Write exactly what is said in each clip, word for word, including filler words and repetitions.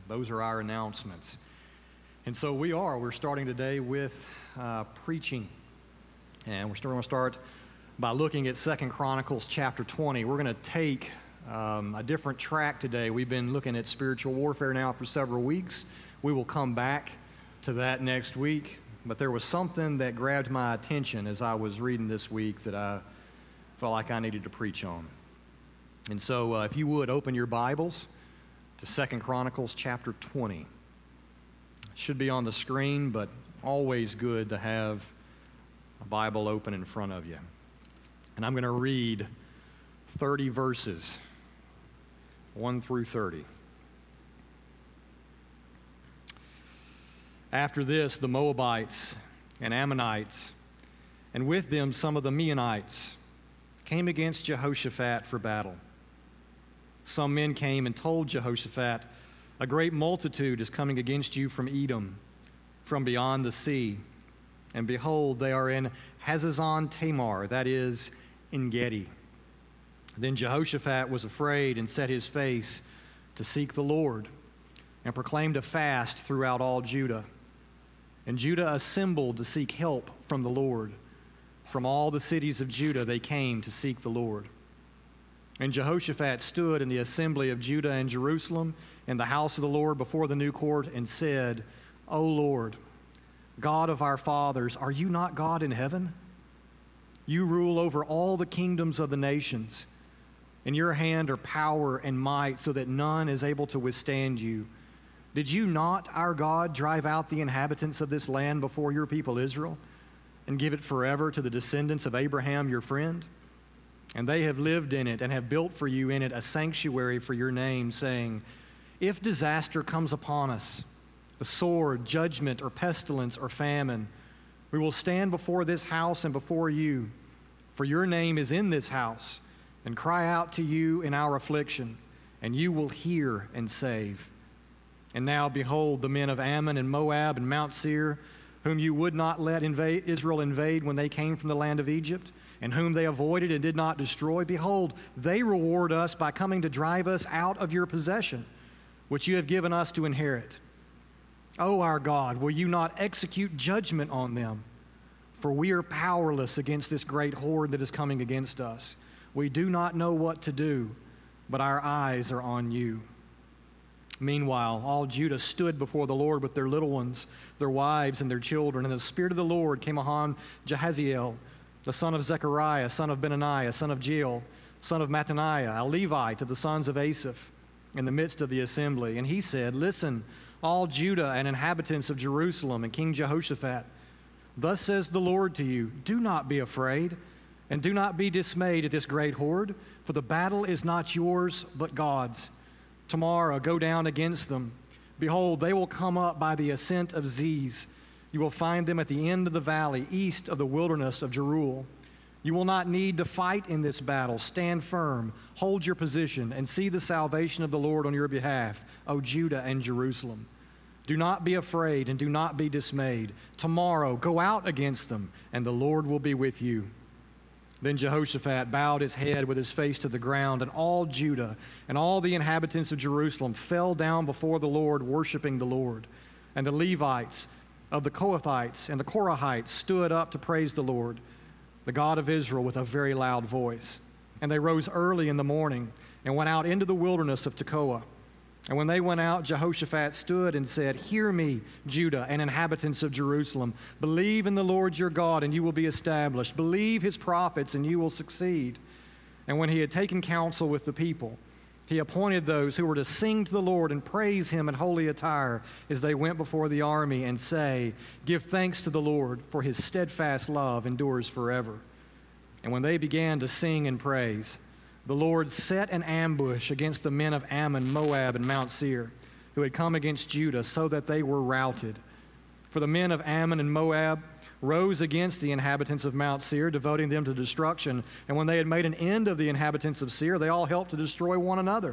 Those are our announcements. And so we are. We're starting today with uh, preaching. And we're going to start by looking at Second Chronicles chapter twenty. We're going to take um, a different track today. We've been looking at spiritual warfare now for several weeks. We will come back to that next week. But there was something that grabbed my attention as I was reading this week that I felt like I needed to preach on. And so uh, if you would, open your Bibles to Second Chronicles chapter twenty. It should be on the screen, but always good to have a Bible open in front of you. And I'm going to read thirty verses, one through thirty. After this, the Moabites and Ammonites, and with them some of the Meunites, came against Jehoshaphat for battle. Some men came and told Jehoshaphat, "A great multitude is coming against you from Edom, from beyond the sea. And behold, they are in Hazazon Tamar, that is, En Gedi." Then Jehoshaphat was afraid and set his face to seek the Lord, and proclaimed a fast throughout all Judah. And Judah assembled to seek help from the Lord. From all the cities of Judah they came to seek the Lord. And Jehoshaphat stood in the assembly of Judah and Jerusalem in the house of the Lord before the new court and said, "O Lord, God of our fathers, are you not God in heaven? You rule over all the kingdoms of the nations. In your hand are power and might, so that none is able to withstand you. Did you not, our God, drive out the inhabitants of this land before your people Israel, and give it forever to the descendants of Abraham your friend? And they have lived in it and have built for you in it a sanctuary for your name, saying, if disaster comes upon us, the sword, judgment, or pestilence, or famine, we will stand before this house and before you, for your name is in this house, and cry out to you in our affliction, and you will hear and save. And now, behold, the men of Ammon and Moab and Mount Seir, whom you would not let invade, Israel invade when they came from the land of Egypt, and whom they avoided and did not destroy, behold, they reward us by coming to drive us out of your possession, which you have given us to inherit. O our God, will you not execute judgment on them? For we are powerless against this great horde that is coming against us. We do not know what to do, but our eyes are on you." Meanwhile, all Judah stood before the Lord with their little ones, their wives, and their children. And the Spirit of the Lord came upon Jahaziel, the son of Zechariah, son of Benaniah, son of Jeiel, son of Mattaniah, a Levite of the sons of Asaph, in the midst of the assembly. And he said, "Listen, all Judah and inhabitants of Jerusalem and King Jehoshaphat, thus says the Lord to you, do not be afraid, and do not be dismayed at this great horde, for the battle is not yours, but God's. Tomorrow go down against them. Behold, they will come up by the ascent of Ziz. You will find them at the end of the valley, east of the wilderness of Jeruel. You will not need to fight in this battle. Stand firm, hold your position, and see the salvation of the Lord on your behalf, O Judah and Jerusalem. Do not be afraid and do not be dismayed. Tomorrow go out against them, and the Lord will be with you." Then Jehoshaphat bowed his head with his face to the ground, and all Judah and all the inhabitants of Jerusalem fell down before the Lord, worshiping the Lord. And the Levites of the Kohathites and the Korahites stood up to praise the Lord, the God of Israel, with a very loud voice. And they rose early in the morning and went out into the wilderness of Tekoa. And when they went out, Jehoshaphat stood and said, "Hear me, Judah and inhabitants of Jerusalem. Believe in the Lord your God, and you will be established. Believe his prophets, and you will succeed." And when he had taken counsel with the people, he appointed those who were to sing to the Lord and praise him in holy attire as they went before the army and say, "Give thanks to the Lord, for his steadfast love endures forever." And when they began to sing and praise, the Lord set an ambush against the men of Ammon, Moab, and Mount Seir, who had come against Judah, so that they were routed. For the men of Ammon and Moab rose against the inhabitants of Mount Seir, devoting them to destruction. And when they had made an end of the inhabitants of Seir, they all helped to destroy one another.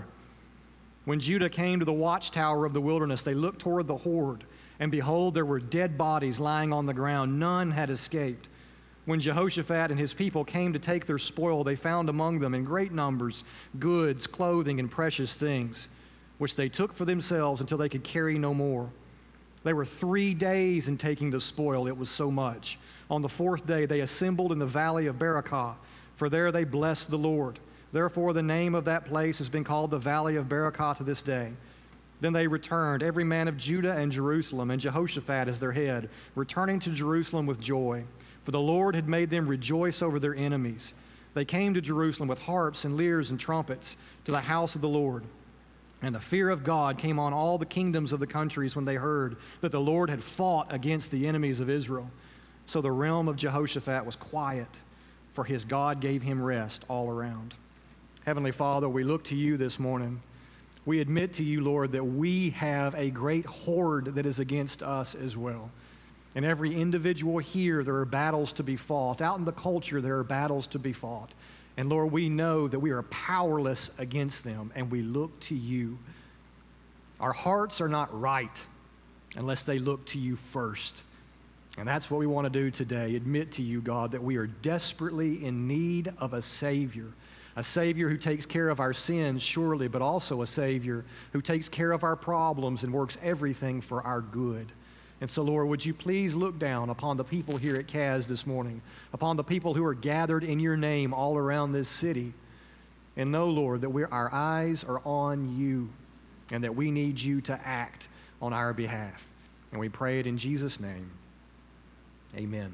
When Judah came to the watchtower of the wilderness, they looked toward the horde, and behold, there were dead bodies lying on the ground. None had escaped. When Jehoshaphat and his people came to take their spoil, they found among them in great numbers goods, clothing, and precious things. which they took for themselves until they could carry no more. They were three days in taking the spoil, it was so much. On the fourth day they assembled in the valley of Berakah, for there they blessed the Lord. Therefore the name of that place has been called the Valley of Berakah to this day. Then they returned, every man of Judah and Jerusalem, and Jehoshaphat as their head, returning to Jerusalem with joy. For the Lord had made them rejoice over their enemies. They came to Jerusalem with harps and lyres and trumpets to the house of the Lord. And the fear of God came on all the kingdoms of the countries when they heard that the Lord had fought against the enemies of Israel. So the realm of Jehoshaphat was quiet, for his God gave him rest all around. Heavenly Father, we look to you this morning. We admit to you, Lord, that we have a great horde that is against us as well. In every individual here, there are battles to be fought. Out in the culture, there are battles to be fought. And Lord, we know that we are powerless against them, and we look to you. Our hearts are not right unless they look to you first. And that's what we want to do today, admit to you, God, that we are desperately in need of a Savior. A Savior who takes care of our sins, surely, but also a Savior who takes care of our problems and works everything for our good. And so, Lord, would you please look down upon the people here at C A S this morning, upon the people who are gathered in your name all around this city, and know, Lord, that we're, our eyes are on you and that we need you to act on our behalf. And we pray it in Jesus' name. Amen.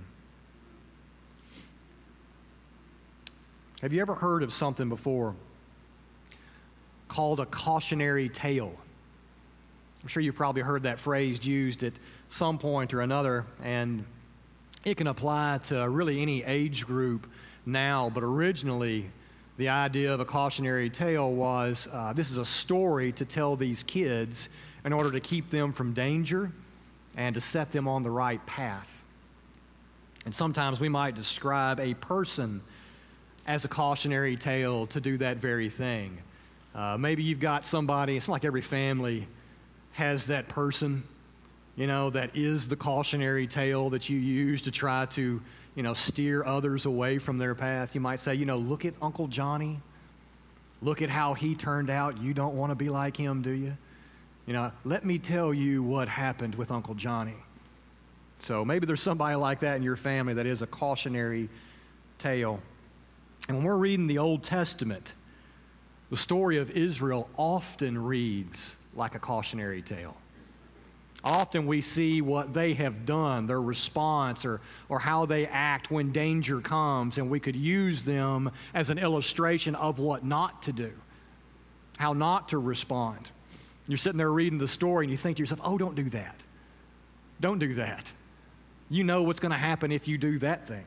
Have you ever heard of something before called a cautionary tale? I'm sure you've probably heard that phrase used at some point or another, and it can apply to really any age group now, but originally the idea of a cautionary tale was uh, this is a story to tell these kids in order to keep them from danger and to set them on the right path. And sometimes we might describe a person as a cautionary tale to do that very thing. Uh, maybe you've got somebody, it's like every family has that person, you know, that is the cautionary tale that you use to try to, you know, steer others away from their path. You might say, you know, look at Uncle Johnny. Look at how he turned out. You don't want to be like him, do you? You know, let me tell you what happened with Uncle Johnny. So maybe there's somebody like that in your family that is a cautionary tale. And when we're reading the Old Testament, the story of Israel often reads like a cautionary tale. Often we see what they have done, their response, or, or how they act when danger comes, and we could use them as an illustration of what not to do, how not to respond. You're sitting there reading the story and you think to yourself, oh, don't do that. Don't do that. You know what's going to happen if you do that thing.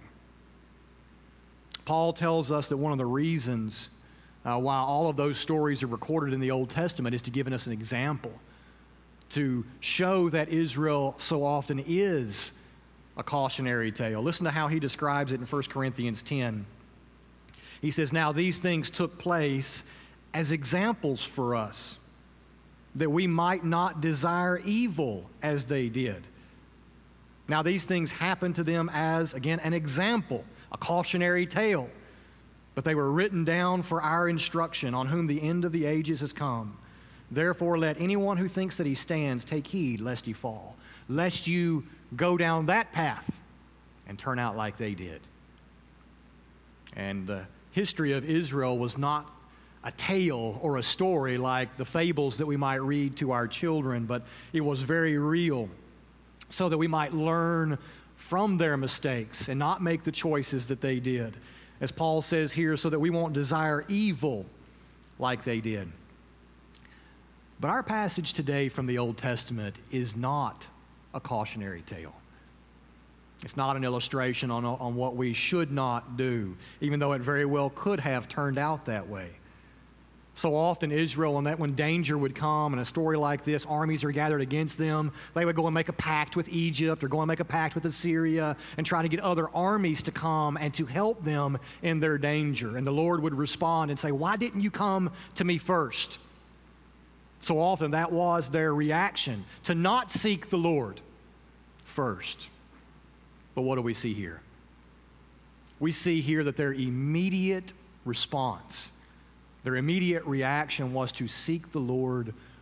Paul tells us that one of the reasons uh, why all of those stories are recorded in the Old Testament is to give us an example, to show that Israel so often is a cautionary tale. Listen to how he describes it in First Corinthians ten. He says, now these things took place as examples for us, that we might not desire evil as they did. Now these things happened to them as, again, an example, a cautionary tale, but they were written down for our instruction, on whom the end of the ages has come. Therefore, let anyone who thinks that he stands take heed lest he fall, lest you go down that path and turn out like they did. And the history of Israel was not a tale or a story like the fables that we might read to our children, but it was very real, so that we might learn from their mistakes and not make the choices that they did. As Paul says here, so that we won't desire evil like they did. But our passage today from the Old Testament is not a cautionary tale. It's not an illustration on, on what we should not do, even though it very well could have turned out that way. So often Israel, when, that, when danger would come, in a story like this, armies are gathered against them, they would go and make a pact with Egypt or go and make a pact with Assyria and try to get other armies to come and to help them in their danger. And the Lord would respond and say, why didn't you come to me first? So often that was their reaction, to not seek the Lord first. But what do we see here? We see here that their immediate response, their immediate reaction was to seek the Lord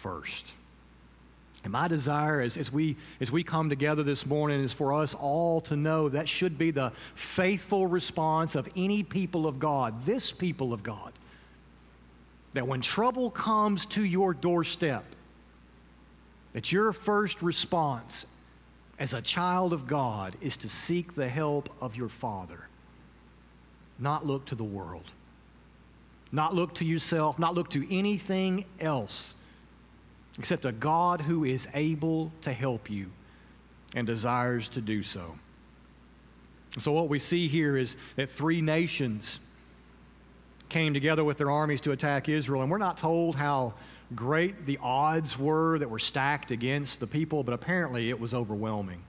first. And my desire as, as, we, as we come together this morning is for us all to know that should be the faithful response of any people of God, this people of God, that when trouble comes to your doorstep, that your first response as a child of God is to seek the help of your Father, not look to the world, not look to yourself, not look to anything else except a God who is able to help you and desires to do so. So what we see here is that three nations came together with their armies to attack Israel, and we're not told how great the odds were that were stacked against the people, but apparently it was overwhelming.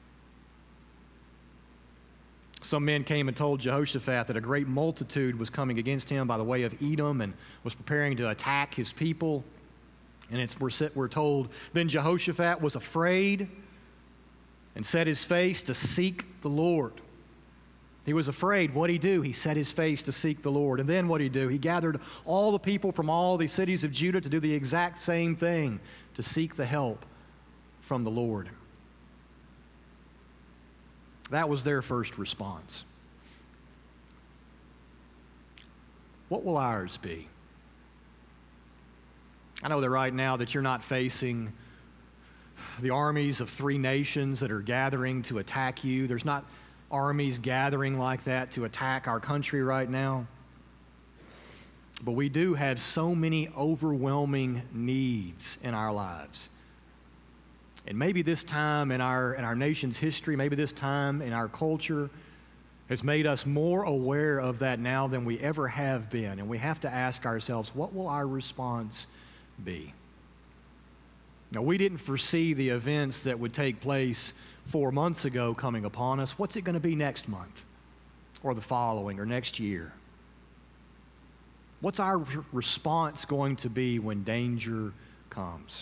Some men came and told Jehoshaphat that a great multitude was coming against him by the way of Edom and was preparing to attack his people. And it's, we're, we're told, then Jehoshaphat was afraid and set his face to seek the Lord. He was afraid. What'd he do? He set his face to seek the Lord. And then what'd he do? He gathered all the people from all the cities of Judah to do the exact same thing, to seek the help from the Lord. That was their first response. What will ours be? I know that right now that you're not facing the armies of three nations that are gathering to attack you. There's not armies gathering like that to attack our country right now. But we do have so many overwhelming needs in our lives. And maybe this time in our, in our nation's history, maybe this time in our culture has made us more aware of that now than we ever have been. And we have to ask ourselves, what will our response be? Now, we didn't foresee the events that would take place four months ago coming upon us. What's it going to be next month or the following or next year? What's our response going to be when danger comes?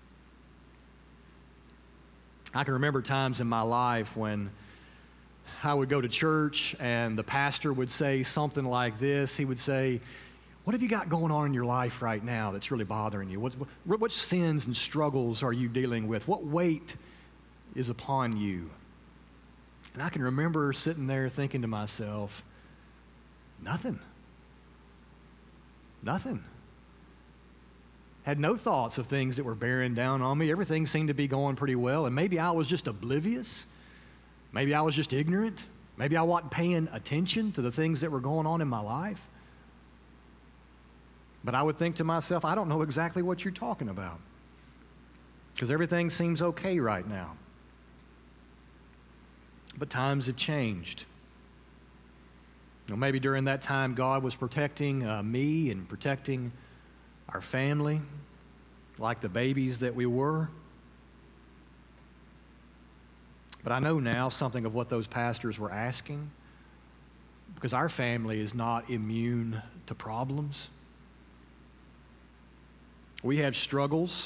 I can remember times in my life when I would go to church and the pastor would say something like this. He would say, what have you got going on in your life right now that's really bothering you? What, what, what sins and struggles are you dealing with? What weight is upon you? And I can remember sitting there thinking to myself, nothing. Nothing. Had no thoughts of things that were bearing down on me. Everything seemed to be going pretty well, and maybe I was just oblivious. Maybe I was just ignorant. Maybe I wasn't paying attention to the things that were going on in my life. But I would think to myself, I don't know exactly what you're talking about, because everything seems okay right now. But times have changed. You know, maybe during that time, God was protecting uh, me and protecting our family like the babies that we were. But I know now something of what those pastors were asking, because our family is not immune to problems. We have struggles,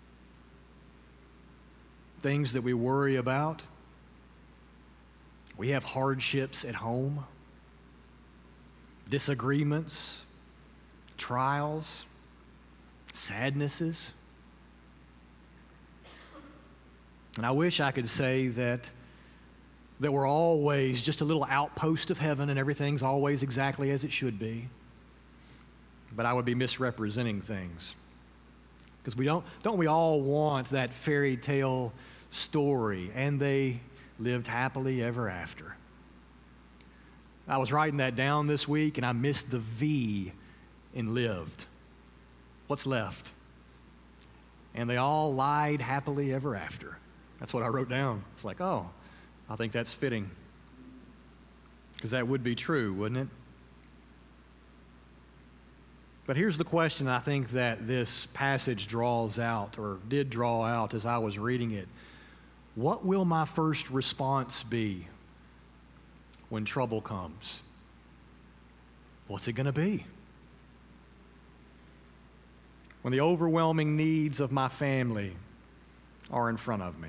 things that we worry about. We have hardships at home, disagreements, trials, sadnesses. And I wish I could say that, that we're always just a little outpost of heaven and everything's always exactly as it should be. But I would be misrepresenting things. Because we don't, don't we all want that fairy tale story, and they lived happily ever after. I was writing that down this week, and I missed the V in lived. What's left? And they all lied happily ever after. That's what I wrote down. It's like, oh, I think that's fitting. Because that would be true, wouldn't it? But here's the question I think that this passage draws out, or did draw out as I was reading it. What will my first response be when trouble comes? What's it going to be? When the overwhelming needs of my family are in front of me?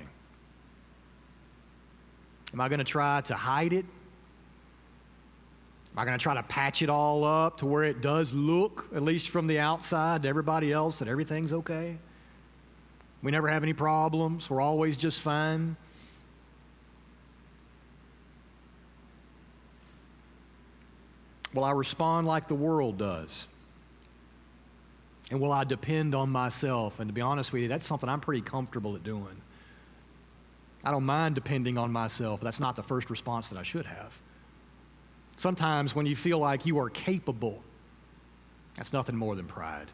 Am I going to try to hide it? Am I going to try to patch it all up to where it does look, at least from the outside, to everybody else, that everything's okay? We never have any problems. We're always just fine. Will I respond like the world does? And will I depend on myself? And to be honest with you, that's something I'm pretty comfortable at doing. I don't mind depending on myself, but that's not the first response that I should have. Sometimes when you feel like you are capable, that's nothing more than pride.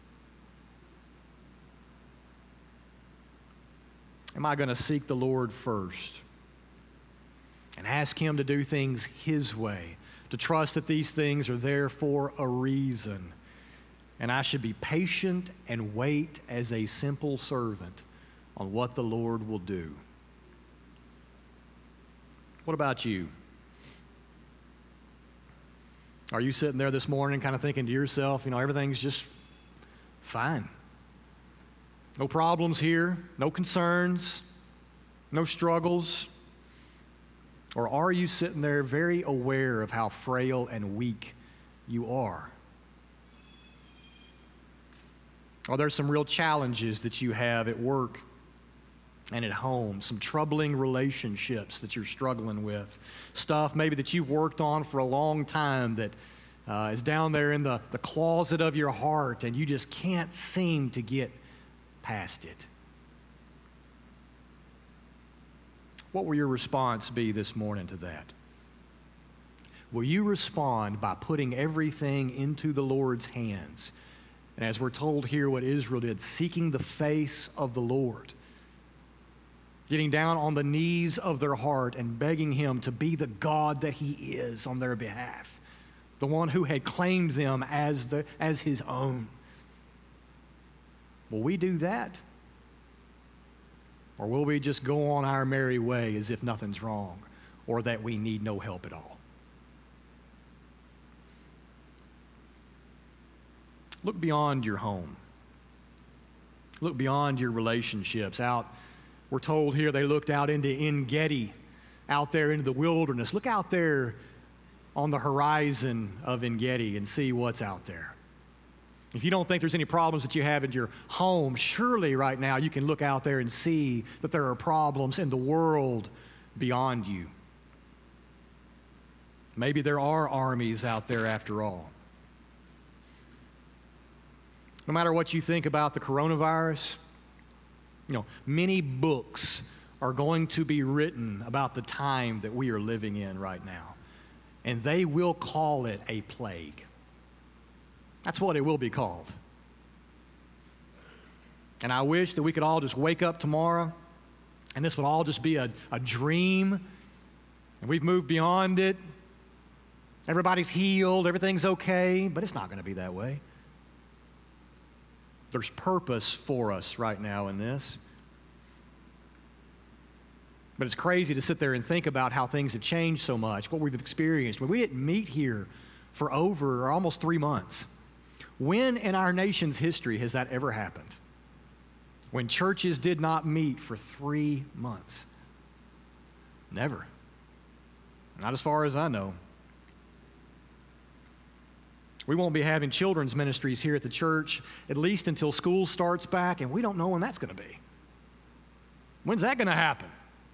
Am I going to seek the Lord first and ask Him to do things His way, to trust that these things are there for a reason, and I should be patient and wait as a simple servant on what the Lord will do? What about you? Are you sitting there this morning kind of thinking to yourself, you know, everything's just fine? No problems here, no concerns, no struggles? Or are you sitting there very aware of how frail and weak you are? Are there some real challenges that you have at work and at home, some troubling relationships that you're struggling with, stuff maybe that you've worked on for a long time that uh, is down there in the, the closet of your heart and you just can't seem to get past it? What will your response be this morning to that? Will you respond by putting everything into the Lord's hands? And as we're told here what Israel did, seeking the face of the Lord, getting down on the knees of their heart and begging Him to be the God that He is on their behalf, the one who had claimed them as, the, as His own. Will we do that? Or will we just go on our merry way as if nothing's wrong or that we need no help at all? Look beyond your home. Look beyond your relationships. Out, we're told here they looked out into En-Gedi, out there into the wilderness. Look out there on the horizon of En-Gedi and see what's out there. If you don't think there's any problems that you have in your home, surely right now you can look out there and see that there are problems in the world beyond you. Maybe there are armies out there after all. No matter what you think about the coronavirus, you know, many books are going to be written about the time that we are living in right now. And they will call it a plague. That's what it will be called. And I wish that we could all just wake up tomorrow and this would all just be a, a dream. And we've moved beyond it. Everybody's healed. Everything's okay. But it's not going to be that way. There's purpose for us right now in this. But it's crazy to sit there and think about how things have changed so much, what we've experienced. We didn't meet here for over or almost three months. When in our nation's history has that ever happened? When churches did not meet for three months? Never. Not as far as I know. We won't be having children's ministries here at the church at least until school starts back, and we don't know when that's going to be. When's that going to happen?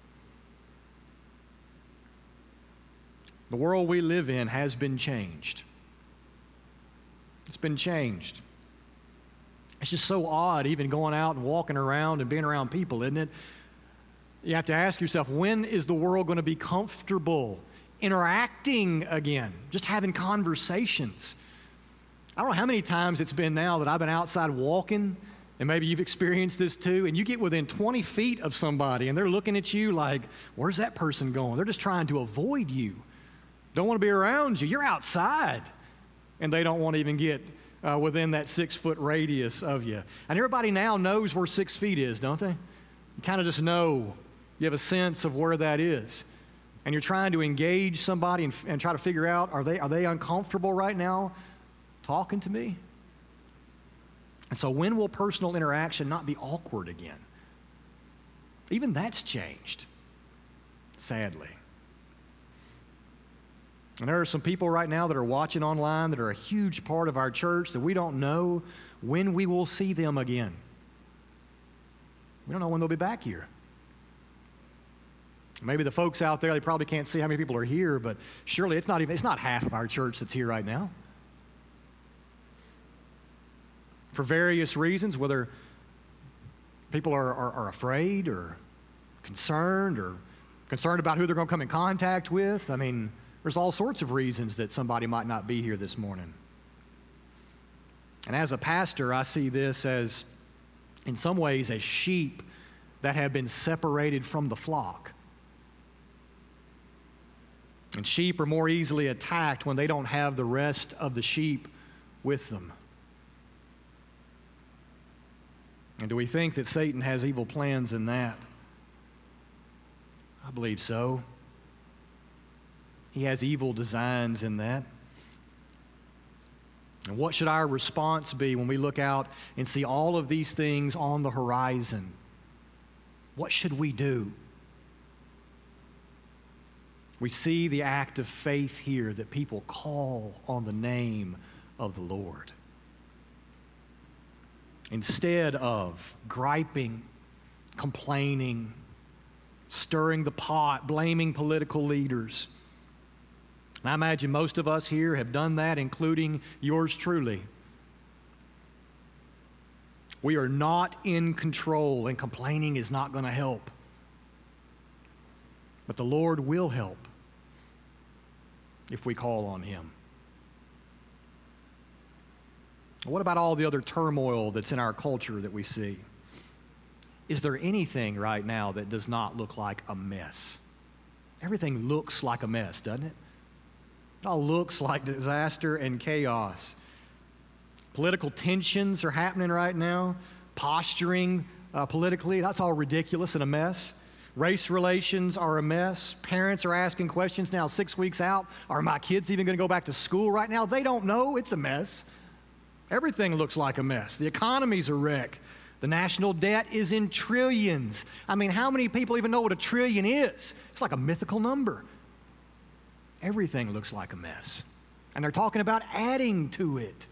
The world we live in has been changed. It's been changed. It's just so odd even going out and walking around and being around people, isn't it? You have to ask yourself, when is the world going to be comfortable interacting again, just having conversations? I don't know how many times it's been now that I've been outside walking, and maybe you've experienced this too, and you get within twenty feet of somebody, and they're looking at you like, where's that person going? They're just trying to avoid you. Don't want to be around you. You're outside. And they don't want to even get uh, within that six-foot radius of you. And everybody now knows where six feet is, don't they? You kind of just know. You have a sense of where that is. And you're trying to engage somebody and, and try to figure out, are they, are they uncomfortable right now talking to me? And so when will personal interaction not be awkward again? Even that's changed, sadly. And there are some people right now that are watching online that are a huge part of our church that we don't know when we will see them again. We don't know when they'll be back here. Maybe the folks out there, they probably can't see how many people are here, but surely it's not even, it's not half of our church that's here right now. For various reasons, whether people are, are, are afraid or concerned or concerned about who they're going to come in contact with. I mean, there's all sorts of reasons that somebody might not be here this morning. And as a pastor, I see this as, in some ways, as sheep that have been separated from the flock. And sheep are more easily attacked when they don't have the rest of the sheep with them. And do we think that Satan has evil plans in that? I believe so. He has evil designs in that. And what should our response be when we look out and see all of these things on the horizon? What should we do? We see the act of faith here that people call on the name of the Lord. Instead of griping, complaining, stirring the pot, blaming political leaders. And I imagine most of us here have done that, including yours truly. We are not in control, and complaining is not going to help. But the Lord will help if we call on Him. What about all the other turmoil that's in our culture that we see? Is there anything right now that does not look like a mess? Everything looks like a mess, doesn't it? It all looks like disaster and chaos. Political tensions are happening right now. Posturing uh, politically, that's all ridiculous and a mess. Race relations are a mess. Parents are asking questions now six weeks out. Are my kids even going to go back to school right now? They don't know. It's a mess. Everything looks like a mess. The economy's a wreck. The national debt is in trillions. I mean, how many people even know what a trillion is? It's like a mythical number. Everything looks like a mess. And they're talking about adding to it.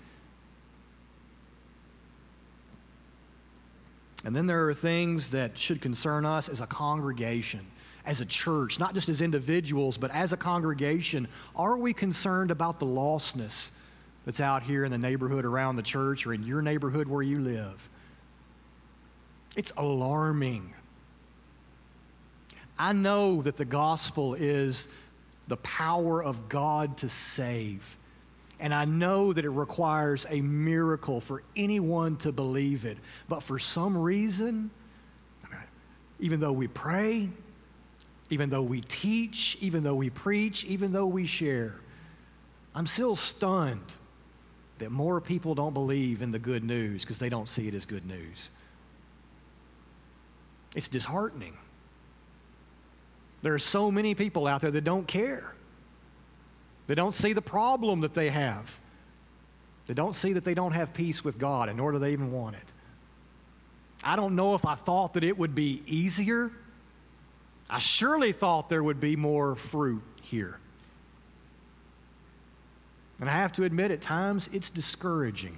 And then there are things that should concern us as a congregation, as a church, not just as individuals, but as a congregation. Are we concerned about the lostness that's out here in the neighborhood around the church or in your neighborhood where you live? It's alarming. I know that the gospel is the power of God to save. And I know that it requires a miracle for anyone to believe it. But for some reason, even though we pray, even though we teach, even though we preach, even though we share, I'm still stunned that more people don't believe in the good news because they don't see it as good news. It's disheartening. There are so many people out there that don't care. They don't see the problem that they have. They don't see that they don't have peace with God, and nor do they even want it. I don't know if I thought that it would be easier. I surely thought there would be more fruit here. And I have to admit, at times, it's discouraging.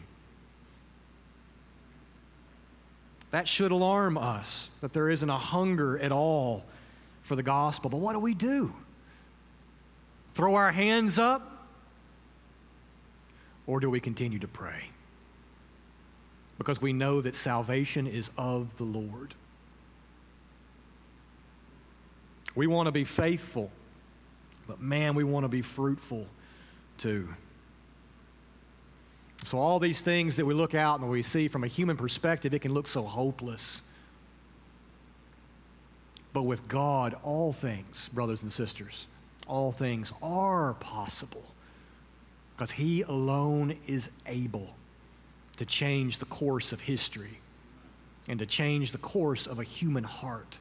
That should alarm us, that there isn't a hunger at all for the gospel. But what do we do? Throw our hands up? Or do we continue to pray? Because we know that salvation is of the Lord. We want to be faithful, but man, we want to be fruitful too. So all these things that we look out and we see from a human perspective, it can look so hopeless. But with God, all things, brothers and sisters, all things are possible because He alone is able to change the course of history and to change the course of a human heart.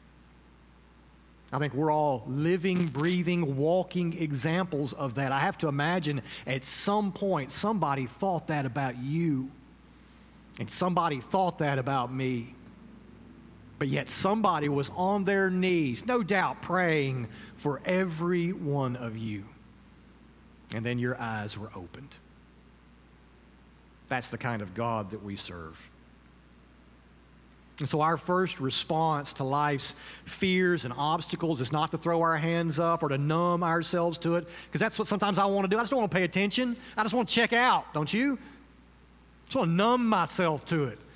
I think we're all living, breathing, walking examples of that. I have to imagine at some point somebody thought that about you, and somebody thought that about me. But yet somebody was on their knees, no doubt praying for every one of you. And then your eyes were opened. That's the kind of God that we serve. And so our first response to life's fears and obstacles is not to throw our hands up or to numb ourselves to it, because that's what sometimes I want to do. I just don't want to pay attention. I just want to check out, don't you? I just want to numb myself to it.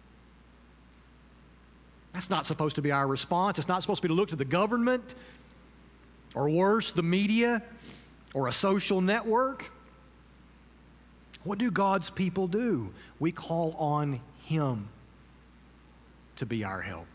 That's not supposed to be our response. It's not supposed to be to look to the government or worse, the media or a social network. What do God's people do? We call on Him to be our help.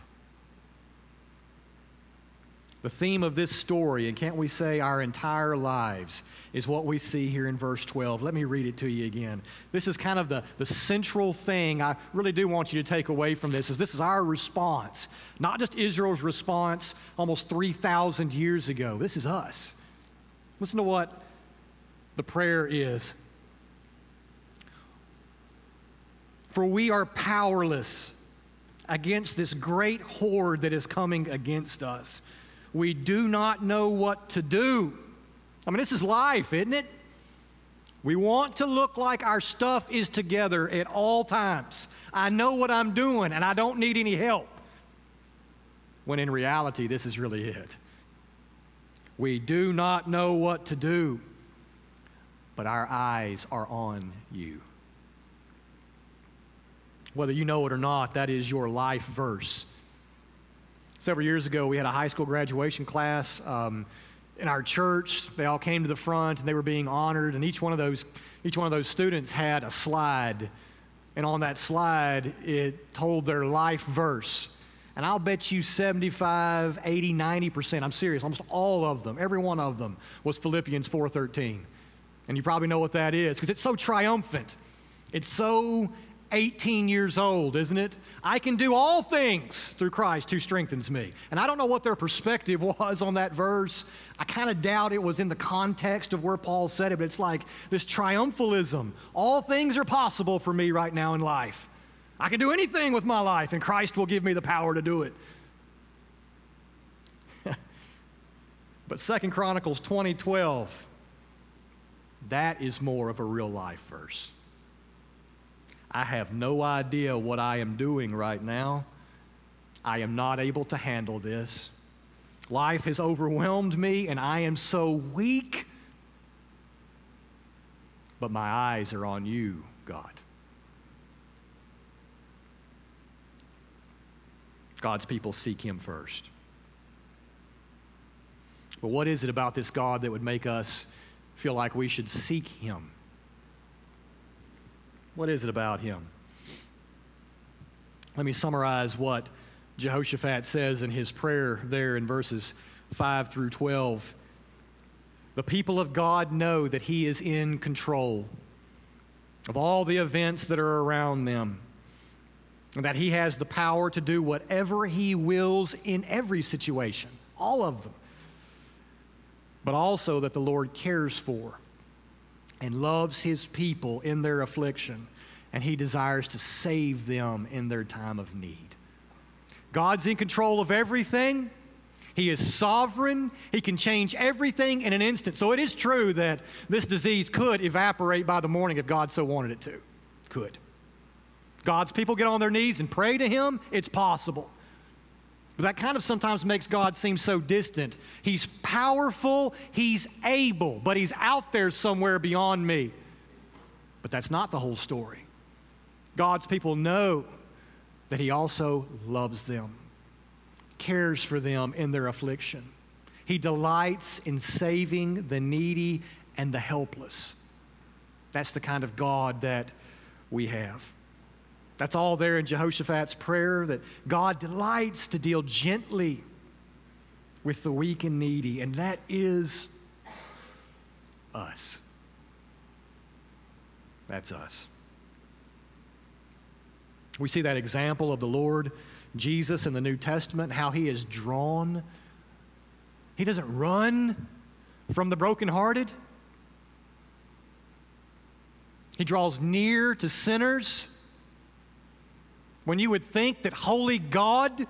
The theme of this story, and can't we say our entire lives, is what we see here in verse twelve. Let me read it to you again. This is kind of the, the central thing I really do want you to take away from this, is this is our response. Not just Israel's response almost three thousand years ago. This is us. Listen to what the prayer is. For we are powerless against this great horde that is coming against us. We do not know what to do. I mean, this is life, isn't it? We want to look like our stuff is together at all times. I know what I'm doing, and I don't need any help. When in reality, this is really it. We do not know what to do, but our eyes are on you. Whether you know it or not, that is your life verse. Several years ago, we had a high school graduation class um, in our church. They all came to the front, and they were being honored, and each one of those, each one of those students had a slide, and on that slide, it told their life verse. And I'll bet you seventy-five, eighty, ninety percent, I'm serious, almost all of them, every one of them was Philippians four thirteen. And you probably know what that is, because it's so triumphant. It's so eighteen years old, isn't it? I can do all things through Christ who strengthens me. And I don't know what their perspective was on that verse. I kind of doubt it was in the context of where Paul said it, but it's like this triumphalism. All things are possible for me right now in life. I can do anything with my life, and Christ will give me the power to do it. But Second Chronicles twenty twelve, that is more of a real life verse. I have no idea what I am doing right now. I am not able to handle this. Life has overwhelmed me, and I am so weak. But my eyes are on you, God. God's people seek Him first. But what is it about this God that would make us feel like we should seek Him? What is it about Him? Let me summarize what Jehoshaphat says in his prayer there in verses five through twelve. The people of God know that He is in control of all the events that are around them, and that He has the power to do whatever He wills in every situation, all of them. But also that the Lord cares for and loves His people in their affliction, and He desires to save them in their time of need. God's in control of everything. He is sovereign. He can change everything in an instant. So it is true that this disease could evaporate by the morning if God so wanted it to. Could. God's people get on their knees and pray to Him, it's possible. But that kind of sometimes makes God seem so distant. He's powerful, He's able, but He's out there somewhere beyond me. But that's not the whole story. God's people know that He also loves them, cares for them in their affliction. He delights in saving the needy and the helpless. That's the kind of God that we have. That's all there in Jehoshaphat's prayer, that God delights to deal gently with the weak and needy, and that is us. That's us. We see that example of the Lord Jesus in the New Testament, how He is drawn. He doesn't run from the brokenhearted. He draws near to sinners. When you would think that holy God,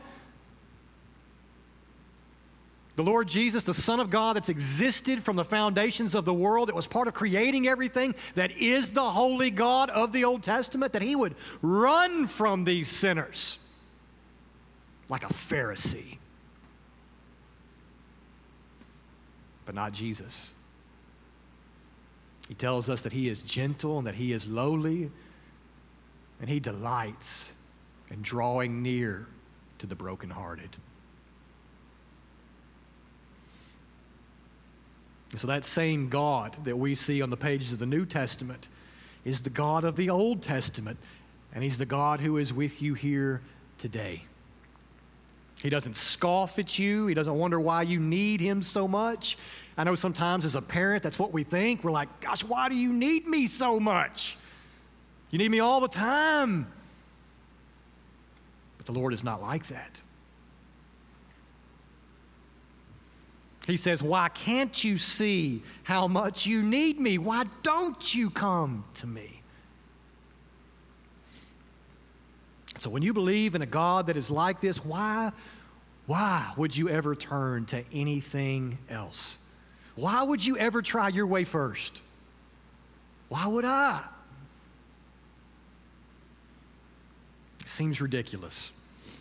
the Lord Jesus, the Son of God that's existed from the foundations of the world, that was part of creating everything, that is the holy God of the Old Testament, that He would run from these sinners. like a Pharisee. But not Jesus. He tells us that he is gentle and that he is lowly, and he delights in drawing near to the brokenhearted. And so that same God that we see on the pages of the New Testament is the God of the Old Testament, and he's the God who is with you here today. He doesn't scoff at you. He doesn't wonder why you need him so much. I know sometimes as a parent, that's what we think. We're like, gosh, why do you need me so much? You need me all the time. But the Lord is not like that. He says, why can't you see how much you need me? Why don't you come to me? So when you believe in a God that is like this, why, why would you ever turn to anything else? Why would you ever try your way first? Why would I? It seems ridiculous.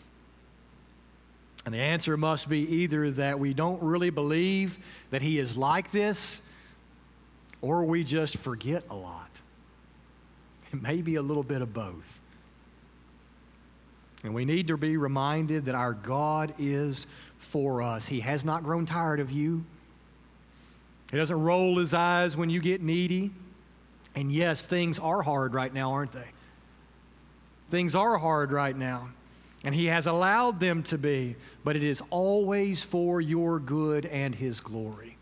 And the answer must be either that we don't really believe that he is like this, or we just forget a lot. It may be a little bit of both. And we need to be reminded that our God is for us. He has not grown tired of you. He doesn't roll his eyes when you get needy. And yes, things are hard right now, aren't they? Things are hard right now. And he has allowed them to be, but it is always for your good and his glory.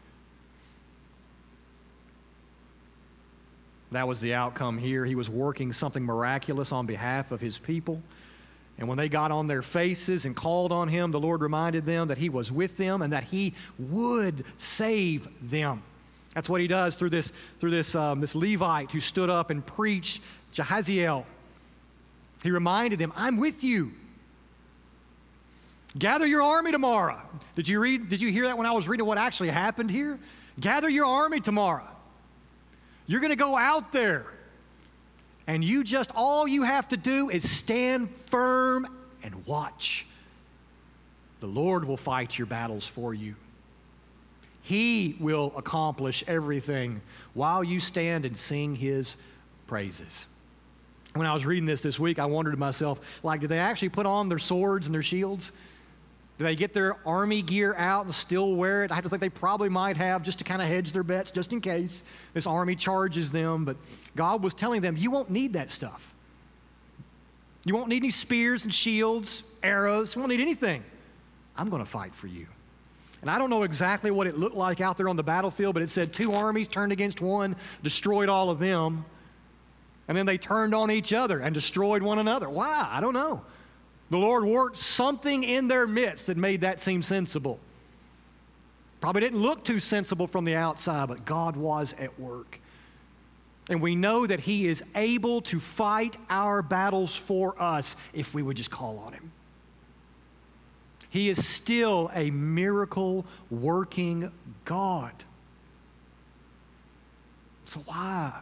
That was the outcome here. He was working something miraculous on behalf of his people. And when they got on their faces and called on him, the Lord reminded them that he was with them and that he would save them. That's what he does through this, through this, um, this Levite who stood up and preached, Jahaziel. He reminded them, I'm with you. Gather your army tomorrow. Did you read, did you hear that when I was reading what actually happened here? Gather your army tomorrow. You're going to go out there. And you just, all you have to do is stand firm and watch. The Lord will fight your battles for you. He will accomplish everything while you stand and sing his praises. When I was reading this this week, I wondered to myself, like, did they actually put on their swords and their shields? Do they get their army gear out and still wear it? I have to think they probably might have, just to kind of hedge their bets, just in case this army charges them. But God was telling them, you won't need that stuff. You won't need any spears and shields, arrows. You won't need anything. I'm going to fight for you. And I don't know exactly what it looked like out there on the battlefield, but it said two armies turned against one, destroyed all of them. And then they turned on each other and destroyed one another. Why? I don't know. The Lord worked something in their midst that made that seem sensible. Probably didn't look too sensible from the outside, but God was at work. And we know that he is able to fight our battles for us if we would just call on him. He is still a miracle-working God. So why?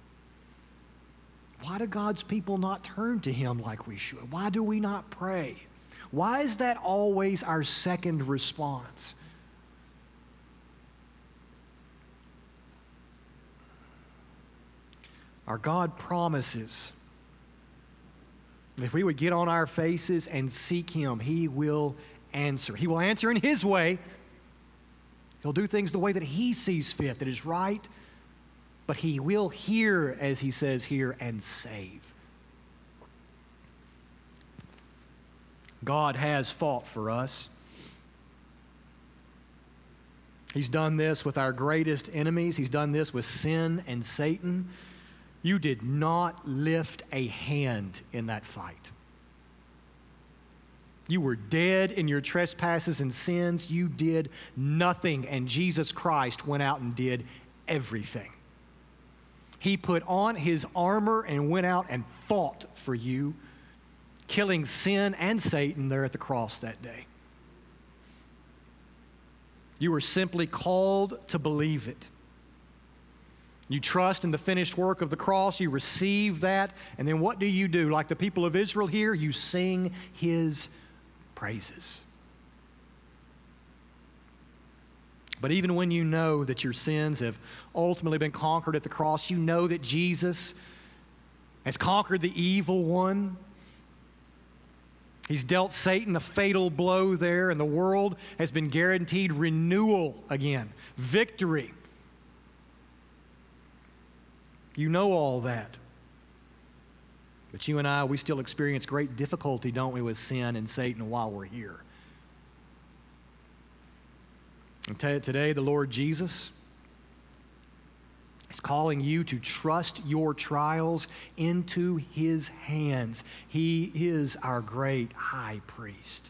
Why do God's people not turn to him like we should? Why do we not pray? Why is that always our second response? Our God promises if we would get on our faces and seek him, he will answer. He will answer in his way. He'll do things the way that he sees fit, that is right. But he will hear, as he says here, and save. God has fought for us. He's done this with our greatest enemies. He's done this with sin and Satan. You did not lift a hand in that fight. You were dead in your trespasses and sins. You did nothing, and Jesus Christ went out and did everything. He put on his armor and went out and fought for you, killing sin and Satan there at the cross that day. You were simply called to believe it. You trust in the finished work of the cross, you receive that, and then what do you do? Like the people of Israel here, you sing his praises. But even when you know that your sins have ultimately been conquered at the cross, you know that Jesus has conquered the evil one. He's dealt Satan a fatal blow there, and the world has been guaranteed renewal again, victory. You know all that. But you and I, we still experience great difficulty, don't we, with sin and Satan while we're here. And t- today, the Lord Jesus is calling you to trust your trials into His hands. He is our great high priest.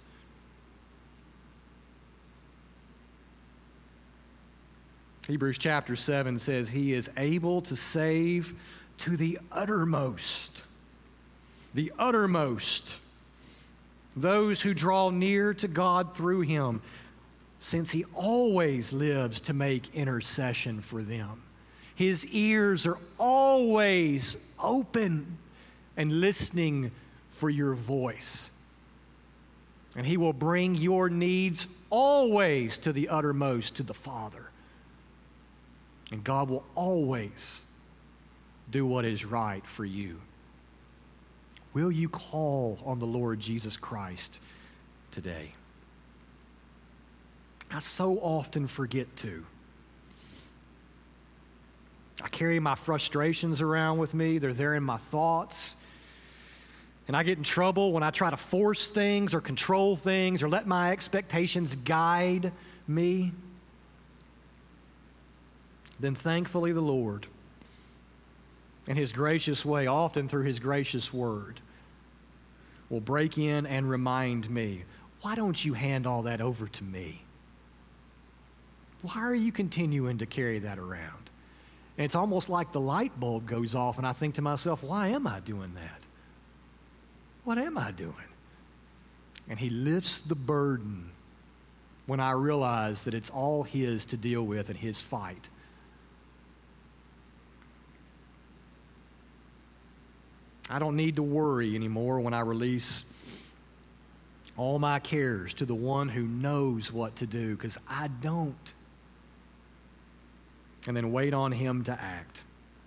Hebrews chapter seven says He is able to save to the uttermost, the uttermost, those who draw near to God through Him, since He always lives to make intercession for them. His ears are always open and listening for your voice. And He will bring your needs always to the uttermost, to the Father. And God will always do what is right for you. Will you call on the Lord Jesus Christ today? I so often forget to. I carry my frustrations around with me. They're there in my thoughts. And I get in trouble when I try to force things or control things or let my expectations guide me. Then thankfully the Lord, in His gracious way, often through His gracious word, will break in and remind me, why don't you hand all that over to me? Why are you continuing to carry that around? And it's almost like the light bulb goes off and I think to myself, why am I doing that? What am I doing? And He lifts the burden when I realize that it's all His to deal with and His fight. I don't need to worry anymore when I release all my cares to the one who knows what to do, because I don't. And then wait on Him to act.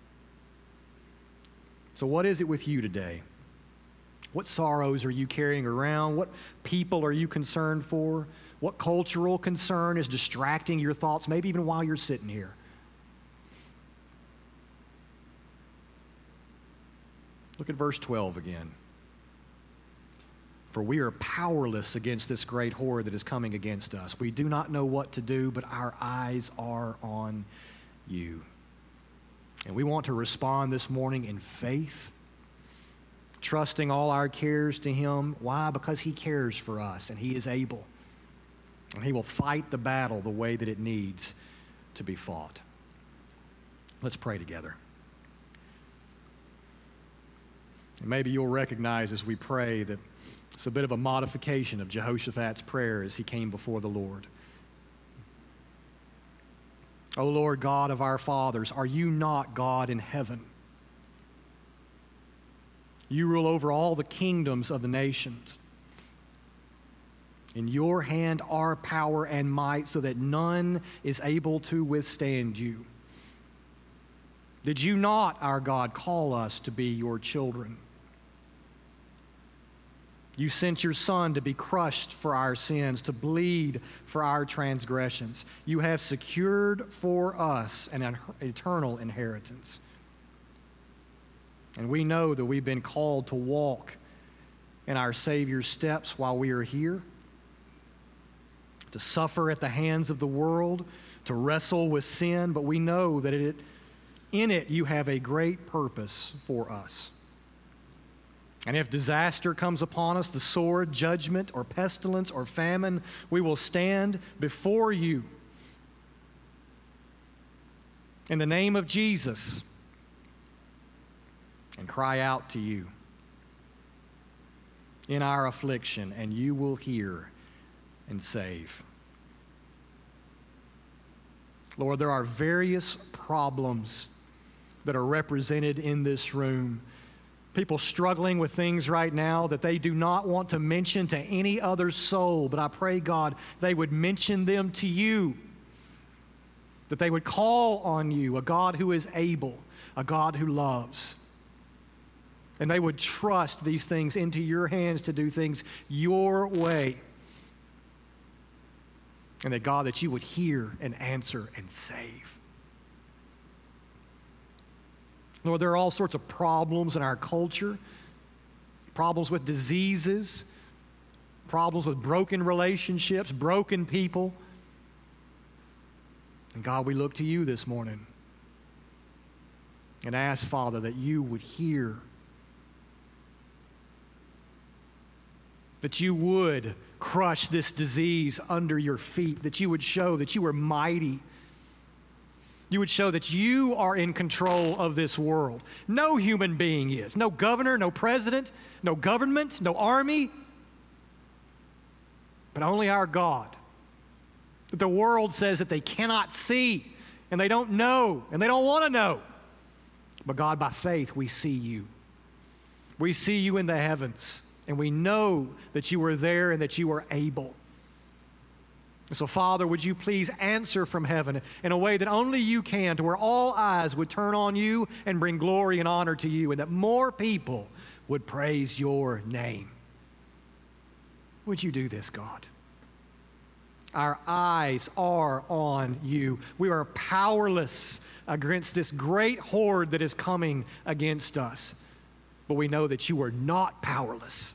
So what is it with you today? What sorrows are you carrying around? What people are you concerned for? What cultural concern is distracting your thoughts, maybe even while you're sitting here? Look at verse twelve again. For we are powerless against this great horde that is coming against us. We do not know what to do, but our eyes are on you. And we want to respond this morning in faith, trusting all our cares to Him. Why? Because He cares for us, and He is able. And He will fight the battle the way that it needs to be fought. Let's pray together. And maybe you'll recognize as we pray that it's a bit of a modification of Jehoshaphat's prayer as he came before the Lord. O Lord God of our fathers, are you not God in heaven? You rule over all the kingdoms of the nations. In your hand are power and might, so that none is able to withstand you. Did you not, our God, call us to be your children? You sent your Son to be crushed for our sins, to bleed for our transgressions. You have secured for us an eternal inheritance. And we know that we've been called to walk in our Savior's steps while we are here, to suffer at the hands of the world, to wrestle with sin, but we know that it, in it you have a great purpose for us. And if disaster comes upon us, the sword, judgment, or pestilence, or famine, we will stand before you in the name of Jesus and cry out to you in our affliction, and you will hear and save. Lord, there are various problems that are represented in this room. people struggling with things right now that they do not want to mention to any other soul, but I pray, God, they would mention them to you, that they would call on you, a God who is able, a God who loves. And they would trust these things into your hands to do things your way. And that, God, that you would hear and answer and save. Lord, there are all sorts of problems in our culture, problems with diseases, problems with broken relationships, broken people. And God, we look to you this morning and ask, Father, that you would hear, that you would crush this disease under your feet, that you would show that you are mighty. You would show that you are in control of this world. No human being is. No governor, no president, no government, no army, but only our God. That the world says that they cannot see, and they don't know, and they don't want to know. But God, by faith, we see you. We see you in the heavens, and we know that you are there and that you are able. So, Father, would you please answer from heaven in a way that only you can, to where all eyes would turn on you and bring glory and honor to you, and that more people would praise your name. Would you do this, God? Our eyes are on you. We are powerless against this great horde that is coming against us, but we know that you are not powerless.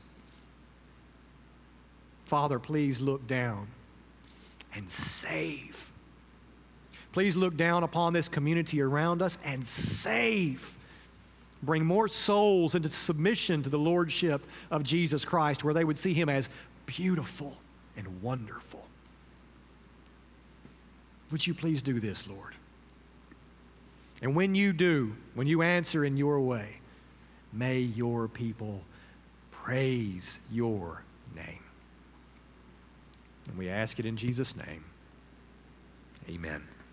Father, please look down and save. Please look down upon this community around us and save. Bring more souls into submission to the lordship of Jesus Christ, where they would see him as beautiful and wonderful. Would you please do this, Lord? And when you do, when you answer in your way, may your people praise your name. And we ask it in Jesus' name. Amen.